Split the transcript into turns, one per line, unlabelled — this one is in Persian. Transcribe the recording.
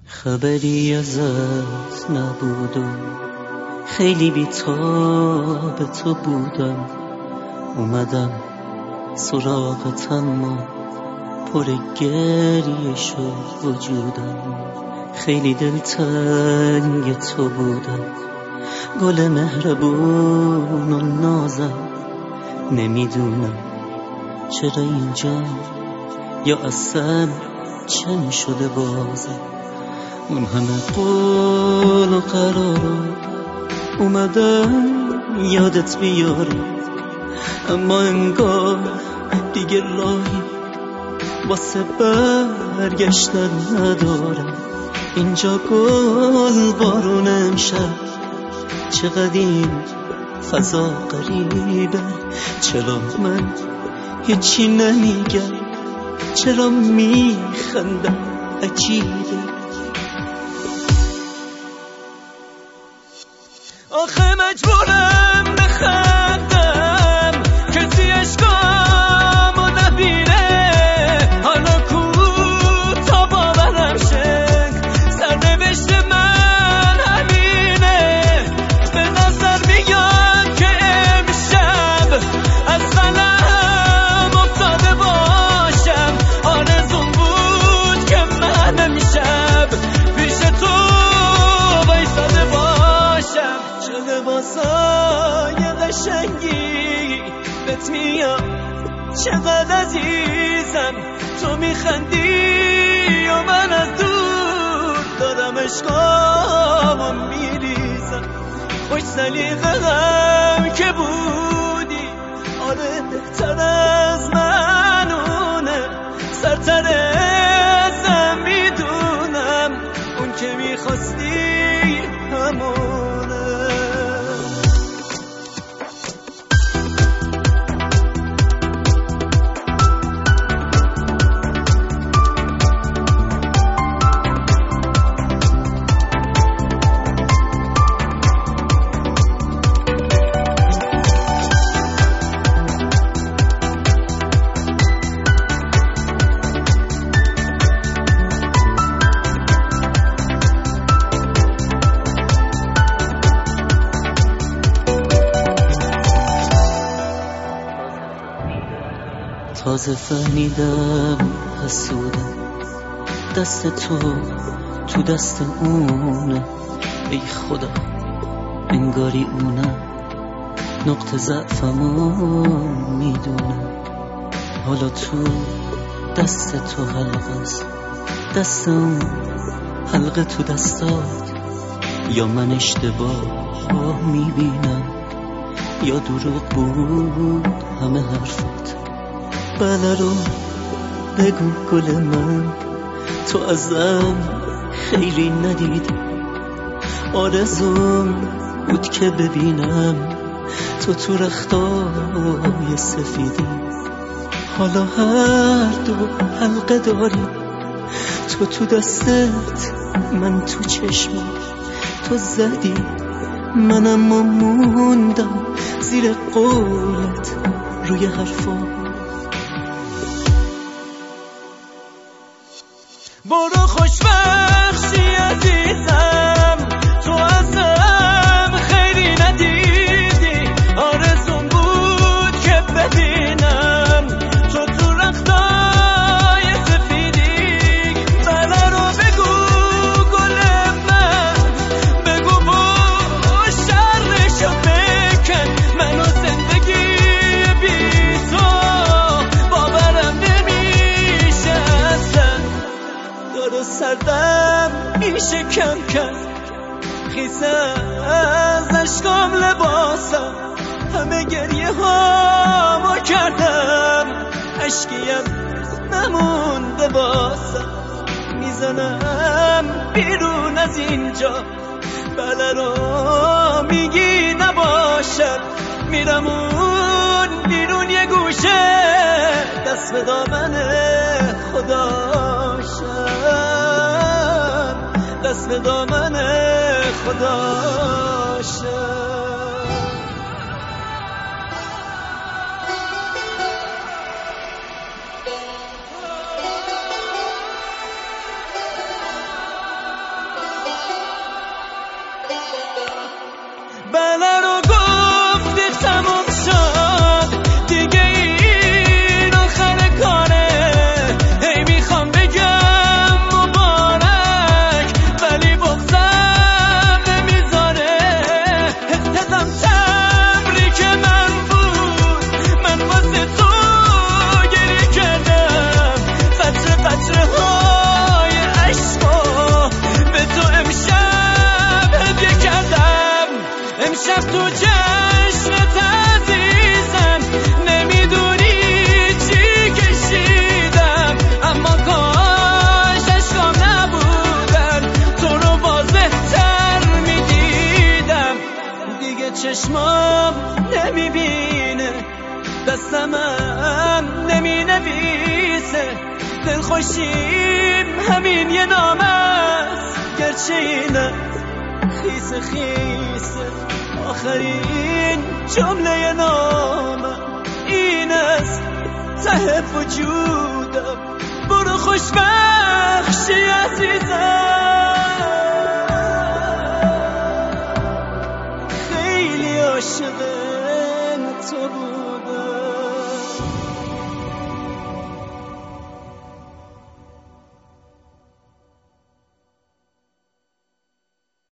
خبری ازت نبود و خیلی بی‌تاب تو بودم. اومدم سراغت اما پر گریه شد وجودم. خیلی دلتنگ تو بودم، گل مهربون و نازم. نمیدونم چرا اینجا یا اصلا چه میشده بازم. اون همه قول و قرار اومدم یادت بیارم، اما انگار دیگه راهی واسه برگشتن ندارم. اینجا گل بارون امشب، چقدر این فضا غریبه. چرا من هیچی نمیگم، چرا میخندم عجیبه. آخه مجبورم بخندم کسی اشکامو نبینه. حالا کو تا باورم شه سرنوشت من همینه. به نظر میاد که امشب از قلم افتاده باشم. آرزوم بود که من امشب پیش تو وایساده باشم. چه لباسای قشنگی بهت میاد، چقدر عزیزم تو میخندی و من از دور دارم عشقامو میریزم. خوش سلیقه هم که بودی، آره بهتر از منونه. سرتر ازم میدونم اون که میخواستی همونه. تازه فهمیدم حسودم، دست تو دست اونه. ای خدا انگاری اونم نقطه ضعفمو میدونم. حالا تو دست تو حلقه است، دست اون حلقه تو دستات. یا من اشتباه میبینم یا دروغ بود همه حرفات. بله رو بگو گل من، تو ازم خیلی ندیدی. آرزوم بود که ببینم تو رختای سفیدی. حالا هر دو حلقه داری، تو دستت من تو چشمات. تو زدی منم موندم زیر قولت روی حرفات. برو خوشبخشی عزیزم، تو ازم خیلی ندیدی. آرزوم بود که ببینم تو رختای سفیدی. بله رو بگو گل من، بگو با شرشو بکن. منو زندگی بی تو باورم نمیشه اصلا. دارو سردم میشه کم کم، خیسه از اشکام لباسم. همه گریه هامو کردم، اشکیم نمونده باسم. میزنم بیرون از اینجا، بله رو میگی نباشم. میرم اون بیرون یه گوشه، دست به دامن خداشم، دست به دامن خداشم. قلمم نمی نویسه دلخوشیم همین یه نام است گرچه اینه خیسه خیسه آخرین جمله نامم این است ته وجودم برو خوشبخشی عزیزم